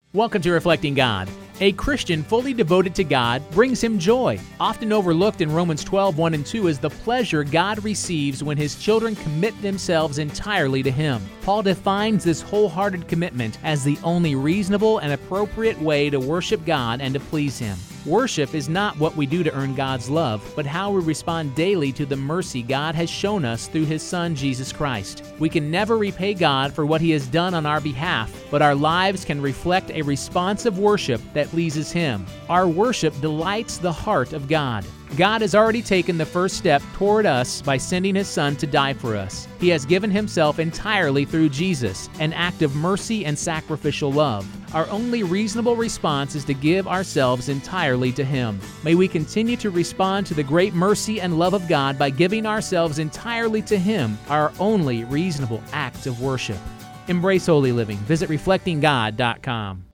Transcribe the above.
Welcome to Reflecting God. A Christian fully devoted to God brings him joy. Often overlooked in Romans 12:1 and 2 is the pleasure God receives when his children commit themselves entirely to him. Paul defines this wholehearted commitment as the only reasonable and appropriate way to worship God and to please him. Worship is not what we do to earn God's love, but how we respond daily to the mercy God has shown us through His Son, Jesus Christ. We can never repay God for what He has done on our behalf, but our lives can reflect a responsive worship that pleases Him. Our worship delights the heart of God. God has already taken the first step toward us by sending His Son to die for us. He has given Himself entirely through Jesus, an act of mercy and sacrificial love. Our only reasonable response is to give ourselves entirely to Him. May we continue to respond to the great mercy and love of God by giving ourselves entirely to Him, our only reasonable act of worship. Embrace holy living. Visit reflectinggod.com.